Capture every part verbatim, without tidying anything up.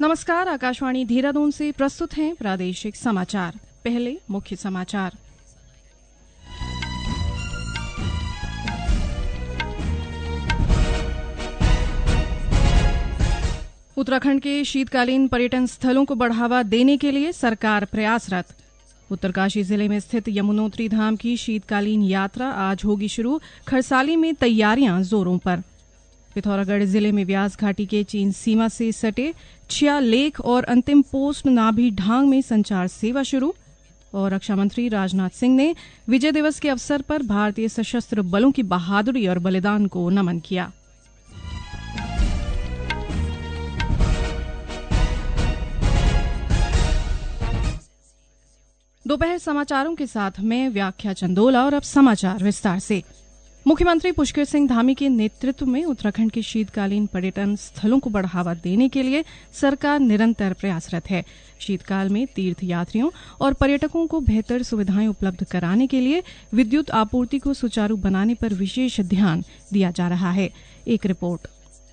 नमस्कार, आकाशवाणी देहरादून से प्रस्तुत हैं प्रादेशिक समाचार। पहले मुख्य समाचार। उत्तराखंड के शीतकालीन पर्यटन स्थलों को बढ़ावा देने के लिए सरकार प्रयासरत। उत्तरकाशी जिले में स्थित यमुनोत्री धाम की शीतकालीन यात्रा आज होगी शुरू। खरसाली में तैयारियां जोरों पर। पिथौरागढ़ जिले में व्यास घाटी के चीन सीमा से सटे छिया लेक और अंतिम पोस्ट नाभी ढांग में संचार सेवा शुरू। और रक्षा मंत्री राजनाथ सिंह ने विजय दिवस के अवसर पर भारतीय सशस्त्र बलों की बहादुरी और बलिदान को नमन किया। दोपहर समाचारों के साथ मैं व्याख्या चंदोला और अब समाचार विस्तार से। मुख्यमंत्री पुष्कर सिंह धामी के नेतृत्व में उत्तराखंड के शीतकालीन पर्यटन स्थलों को बढ़ावा देने के लिए सरकार निरंतर प्रयासरत है। शीतकाल में तीर्थ यात्रियों और पर्यटकों को बेहतर सुविधाएं उपलब्ध कराने के लिए विद्युत आपूर्ति को सुचारू बनाने पर विशेष ध्यान दिया जा रहा है। एक रिपोर्ट।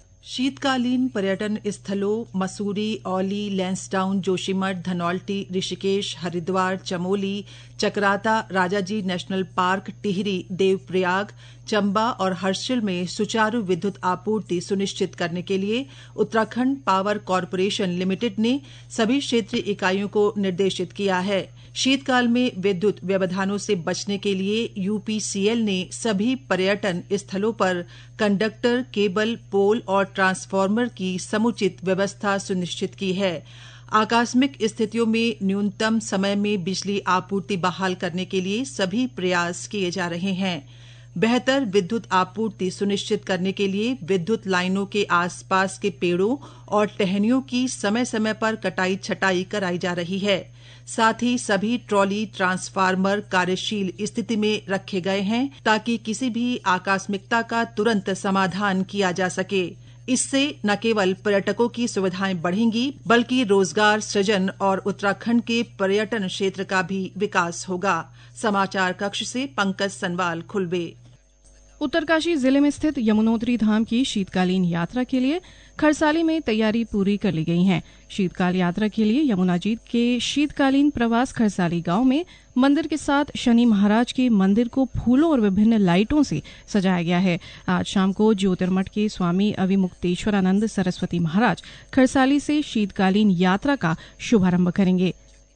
शीतकालीन पर्यटन स्थलों मसूरी, औली, लैंसडाउन, जोशीमठ, धनौल्टी, ऋषिकेश, हरिद्वार, चमोली, चकराता, राजाजी नेशनल पार्क, टिहरी, देवप्रयाग, चंबा और हर्षिल में सुचारू विद्युत आपूर्ति सुनिश्चित करने के लिए उत्तराखंड पावर कॉरपोरेशन लिमिटेड ने सभी क्षेत्रीय इकाइयों को निर्देशित किया है। शीतकाल में विद्युत व्यवधानों से बचने के लिए यूपीसीएल ने सभी पर्यटन स्थलों पर कंडक्टर, केबल, पोल और ट्रांसफार्मर की समुचित व्यवस्था सुनिश्चित की है। आकस्मिक स्थितियों में न्यूनतम समय में बिजली आपूर्ति बहाल करने के लिए सभी प्रयास किए जा रहे हैं। बेहतर विद्युत आपूर्ति सुनिश्चित करने के लिए विद्युत लाइनों के आसपास के पेड़ों और टहनियों की समय समय पर कटाई छटाई कराई जा रही है। साथ ही सभी ट्रॉली ट्रांसफार्मर कार्यशील स्थिति में रखे गए हैं ताकि किसी भी आकस्मिकता का तुरंत समाधान किया जा सके। इससे न केवल पर्यटकों की सुविधाएं बढ़ेंगी बल्कि रोजगार सृजन और उत्तराखंड के पर्यटन क्षेत्र का भी विकास होगा। समाचार कक्ष से पंकज सनवाल, खुलबे। उत्तरकाशी जिले में स्थित यमुनोत्री धाम की शीतकालीन यात्रा के लिए खरसाली में तैयारी पूरी कर ली गई है। शीतकाल यात्रा के लिए यमुनाजी के शीतकालीन प्रवास खरसाली गांव में मंदिर के साथ शनि महाराज के मंदिर को फूलों और विभिन्न लाइटों से सजाया गया है। आज शाम को ज्योतिर्मठ के स्वामी अविमुक्तेश्वरानंद सरस्वती महाराज खरसाली से शीतकालीन यात्रा का शुभारंभ करेंगे।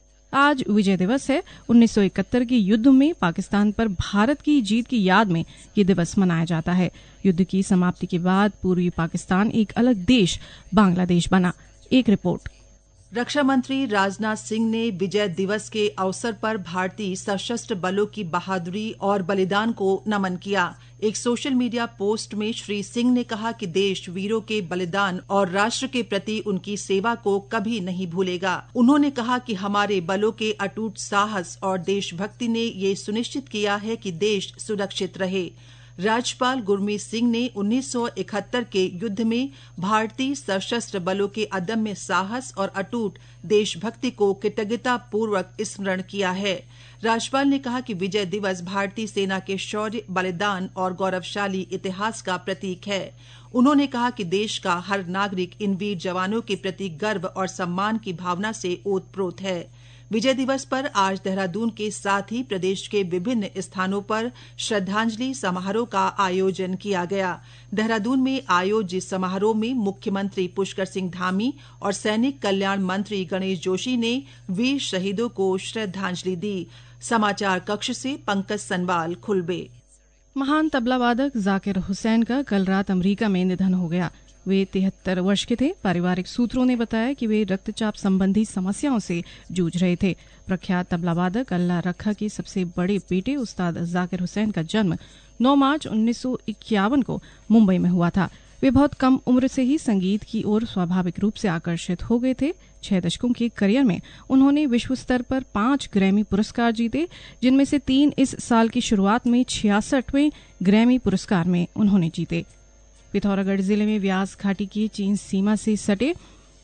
आज विजय दिवस है। उन्नीस सौ इकहत्तर के युद्ध में पाकिस्तान पर भारत की जीत की याद में ये दिवस मनाया जाता है। युद्ध की समाप्ति के बाद पूर्वी पाकिस्तान एक अलग देश बांग्लादेश बना। एक रिपोर्ट। रक्षा मंत्री राजनाथ सिंह ने विजय दिवस के अवसर पर भारतीय सशस्त्र बलों की बहादुरी और बलिदान को नमन किया। एक सोशल मीडिया पोस्ट में श्री सिंह ने कहा कि देश वीरों के बलिदान और राष्ट्र के प्रति उनकी सेवा को कभी नहीं भूलेगा। उन्होंने कहा कि हमारे बलों के अटूट साहस और देशभक्ति ने ये सुनिश्चित किया है कि देश सुरक्षित रहे। राज्यपाल गुरमीत सिंह ने उन्नीस सौ इकहत्तर के युद्ध में भारतीय सशस्त्र बलों के अदम्य साहस और अटूट देशभक्ति को कृतज्ञता पूर्वक स्मरण किया है। राज्यपाल ने कहा कि विजय दिवस भारतीय सेना के शौर्य, बलिदान और गौरवशाली इतिहास का प्रतीक है। उन्होंने कहा कि देश का हर नागरिक इन वीर जवानों के प्रति गर्व और सम्मान की भावना से ओतप्रोत है। विजय दिवस पर आज देहरादून के साथ ही प्रदेश के विभिन्न स्थानों पर श्रद्धांजलि समारोह का आयोजन किया गया। देहरादून में आयोजित समारोह में मुख्यमंत्री पुष्कर सिंह धामी और सैनिक कल्याण मंत्री गणेश जोशी ने वीर शहीदों को श्रद्धांजलि दी। समाचार कक्ष से पंकज सनवाल, खुलबे। महान तबला वादक जाकिर हुसैन का कल रात अमेरिका में निधन हो गया। वे तिहत्तर वर्ष के थे। पारिवारिक सूत्रों ने बताया कि वे रक्तचाप संबंधी समस्याओं से जूझ रहे थे। प्रख्यात तबला वादक अल्लाह रखा के सबसे बड़े बेटे उस्ताद जाकिर हुसैन का जन्म नौ मार्च उन्नीस सौ इक्यावन को मुंबई में हुआ था। वे बहुत कम उम्र से ही संगीत की ओर स्वाभाविक रूप से आकर्षित हो गए थे। छह दशकों के करियर में उन्होंने विश्व स्तर पर पांच ग्रैमी पुरस्कार जीते, जिनमें से तीन इस साल की शुरुआत में छियासठवें ग्रैमी पुरस्कार में उन्होंने जीते। पिथौरागढ़ जिले में व्यास घाटी की चीन सीमा से सटे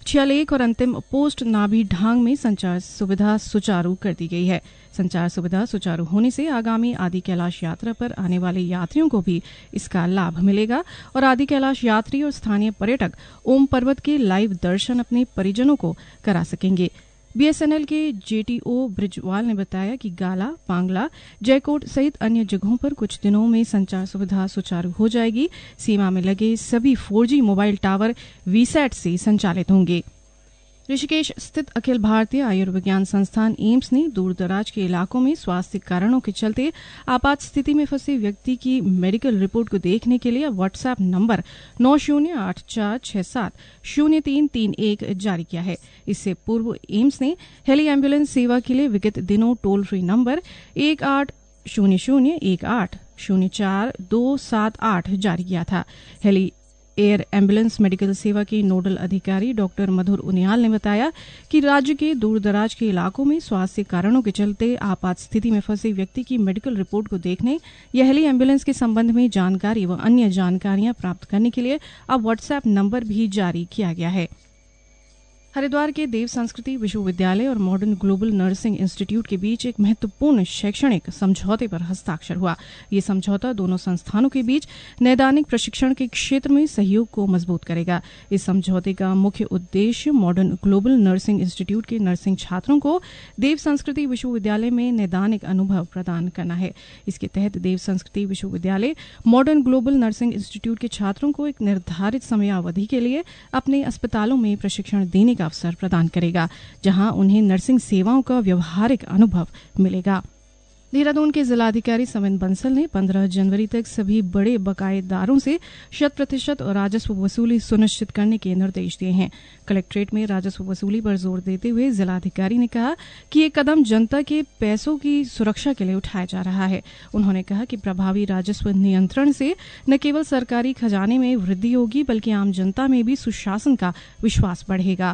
छियालेख और अंतिम पोस्ट नाभि ढांग में संचार सुविधा सुचारू कर दी गई है। संचार सुविधा सुचारू होने से आगामी आदि कैलाश यात्रा पर आने वाले यात्रियों को भी इसका लाभ मिलेगा और आदि कैलाश यात्री और स्थानीय पर्यटक ओम पर्वत के लाइव दर्शन अपने परिजनों को करा सकेंगे। बीएसएनएल के जेटीओ ब्रिजवाल ने बताया कि गाला, पांगला, जयकोट सहित अन्य जगहों पर कुछ दिनों में संचार सुविधा सुचारू हो जाएगी। सीमा में लगे सभी four G mobile tower VSAT से संचालित होंगे। ऋषिकेश स्थित अखिल भारतीय आयुर्विज्ञान संस्थान एम्स ने दूर दराज के इलाकों में स्वास्थ्य कारणों के चलते आपात स्थिति में फंसे व्यक्ति की मेडिकल रिपोर्ट को देखने के लिए व्हाट्सएप नंबर नौ शून्य आठ चार छह सात शून्य तीन तीन एक जारी किया है। इससे पूर्व एम्स ने हेली एम्बुलेंस सेवा के लिए विगत दिनों टोल फ्री नंबर एक आठ शून्य शून्य एक आठ शून्य चार दो सात आठ जारी किया था। हेली एयर एम्बुलेंस मेडिकल सेवा के नोडल अधिकारी डॉक्टर मधुर उनियाल ने बताया कि राज्य के दूर दराज के इलाकों में स्वास्थ्य कारणों के चलते आपात स्थिति में फंसे व्यक्ति की मेडिकल रिपोर्ट को देखने या हेली एम्बुलेंस के संबंध में जानकारी व अन्य जानकारियां प्राप्त करने के लिए अब व्हाट्सएप नंबर भी जारी किया गया है। हरिद्वार के देव संस्कृति विश्वविद्यालय और मॉडर्न ग्लोबल नर्सिंग इंस्टीट्यूट के बीच एक महत्वपूर्ण शैक्षणिक समझौते पर हस्ताक्षर हुआ। ये समझौता दोनों संस्थानों के बीच नैदानिक प्रशिक्षण के क्षेत्र में सहयोग को मजबूत करेगा। इस समझौते का मुख्य उद्देश्य मॉडर्न ग्लोबल नर्सिंग इंस्टीट्यूट के नर्सिंग छात्रों को देव संस्कृति विश्वविद्यालय में नैदानिक अनुभव प्रदान करना है। इसके तहत देव संस्कृति विश्वविद्यालय मॉडर्न ग्लोबल नर्सिंग इंस्टीट्यूट के छात्रों को एक निर्धारित समयावधि के लिए अपने अस्पतालों में प्रशिक्षण देने अवसर प्रदान करेगा, जहां उन्हें नर्सिंग सेवाओं का व्यवहारिक अनुभव मिलेगा। देहरादून के जिलाधिकारी सविन बंसल ने पंद्रह जनवरी तक सभी बड़े बकायेदारों से शत प्रतिशत राजस्व वसूली सुनिश्चित करने के निर्देश दिए हैं। कलेक्ट्रेट में राजस्व वसूली पर जोर देते हुए जिलाधिकारी ने कहा कि ये कदम जनता के पैसों की सुरक्षा के लिए उठाया जा रहा है। उन्होंने कहा कि प्रभावी राजस्व नियंत्रण से न केवल सरकारी खजाने में वृद्धि होगी बल्कि आम जनता में भी सुशासन का विश्वास बढ़ेगा।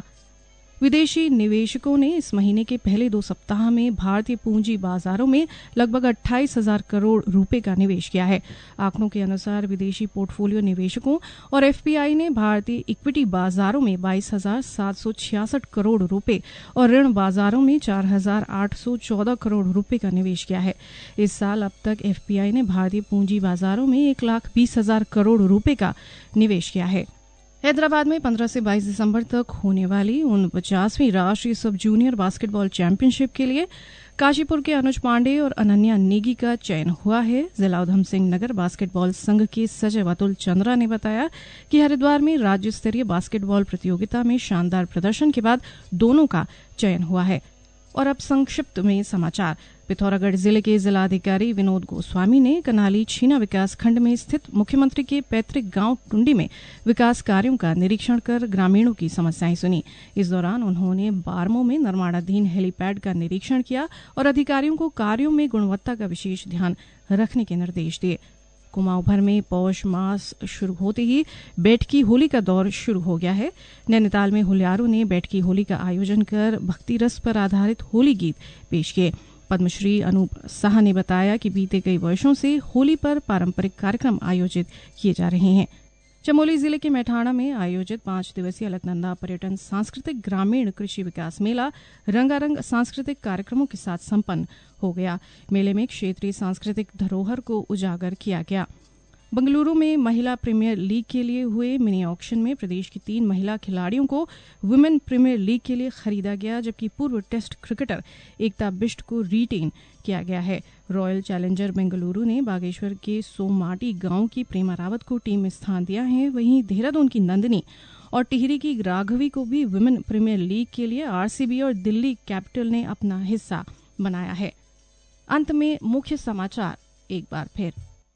विदेशी निवेशकों ने इस महीने के पहले दो सप्ताह में भारतीय पूंजी बाजारों में लगभग अट्ठाईस हजार करोड़ रुपए का निवेश किया है। आंकड़ों के अनुसार विदेशी पोर्टफोलियो निवेशकों और एफपीआई ने भारतीय इक्विटी बाजारों में बाईस हजार सात सौ छियासठ करोड़ रुपए और ऋण बाजारों में चार हजार आठ सौ चौदह करोड़ रुपए का निवेश किया है। इस साल अब तक एफपीआई ने भारतीय पूंजी बाजारों में एक लाख बीस हजार करोड़ रुपए का निवेश किया है। हैदराबाद में पंद्रह से बाईस दिसंबर तक होने वाली उनपचासवीं राष्ट्रीय सब जूनियर बास्केटबॉल चैंपियनशिप के लिए काशीपुर के अनुज पांडे और अनन्या नेगी का चयन हुआ है। जिला उधम सिंह नगर बास्केटबॉल संघ के सचिव अतुल चंद्रा ने बताया कि हरिद्वार में राज्य स्तरीय बास्केटबॉल प्रतियोगिता में शानदार प्रदर्शन के बाद दोनों का चयन हुआ है। और अब संक्षिप्त में समाचार। पिथौरागढ़ जिले के जिलाधिकारी विनोद गोस्वामी ने कनाली छीना विकास खंड में स्थित मुख्यमंत्री के पैतृक गांव टुंडी में विकास कार्यों का निरीक्षण कर ग्रामीणों की समस्याएं सुनी। इस दौरान उन्होंने बारमो में निर्माणाधीन हेलीपैड का निरीक्षण किया और अधिकारियों को कार्यों में गुणवत्ता का विशेष ध्यान रखने के निर्देश दिए। कुमाऊं भर में पौष मास शुरू होते ही बैठकी होली का दौर शुरू हो गया है। नैनीताल में होल्यारों ने बैठकी होली का आयोजन कर भक्ति रस पर आधारित होली गीत पेश किए। पद्मश्री अनूप साह ने बताया कि बीते कई वर्षों से होली पर पारंपरिक कार्यक्रम आयोजित किए जा रहे हैं। चमोली जिले के मैठाणा में आयोजित पांच दिवसीय अलकनंदा पर्यटन सांस्कृतिक ग्रामीण कृषि विकास मेला रंगारंग सांस्कृतिक कार्यक्रमों के साथ संपन्न हो गया। मेले में क्षेत्रीय सांस्कृतिक धरोहर को उजागर किया गया। बंगलुरु में महिला प्रीमियर लीग के लिए हुए मिनी ऑक्शन में प्रदेश की तीन महिला खिलाड़ियों को वुमेन प्रीमियर लीग के लिए खरीदा गया, जबकि पूर्व टेस्ट क्रिकेटर एकता बिष्ट को रिटेन किया गया है। रॉयल चैलेंजर बेंगलुरु ने बागेश्वर के सोमाटी गांव की प्रेमा रावत को टीम में स्थान दिया है। वहीं देहरादून की नंदिनी और टिहरी की राघवी को भी वुमेन प्रीमियर लीग के लिए आरसीबी और दिल्ली कैपिटल ने अपना हिस्सा बनाया है। अंत में मुख्य समाचार एक बार फिर।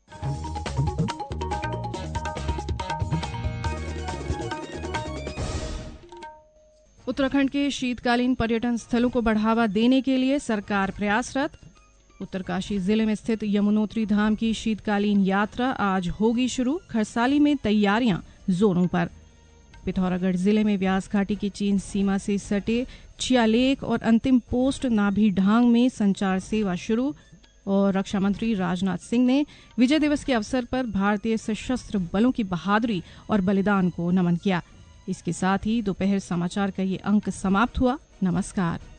उत्तराखंड के शीतकालीन पर्यटन स्थलों को बढ़ावा देने के लिए सरकार प्रयासरत। उत्तरकाशी जिले में स्थित यमुनोत्री धाम की शीतकालीन यात्रा आज होगी शुरू। खरसाली में तैयारियां जोरों पर। पिथौरागढ़ जिले में व्यास घाटी की चीन सीमा से सटे छियालेख और अंतिम पोस्ट नाभि ढांग में संचार सेवा शुरू। और रक्षा मंत्री राजनाथ सिंह ने विजय दिवस के अवसर पर भारतीय सशस्त्र बलों की बहादुरी और बलिदान को नमन किया। इसके साथ ही दोपहर समाचार का ये अंक समाप्त हुआ। नमस्कार।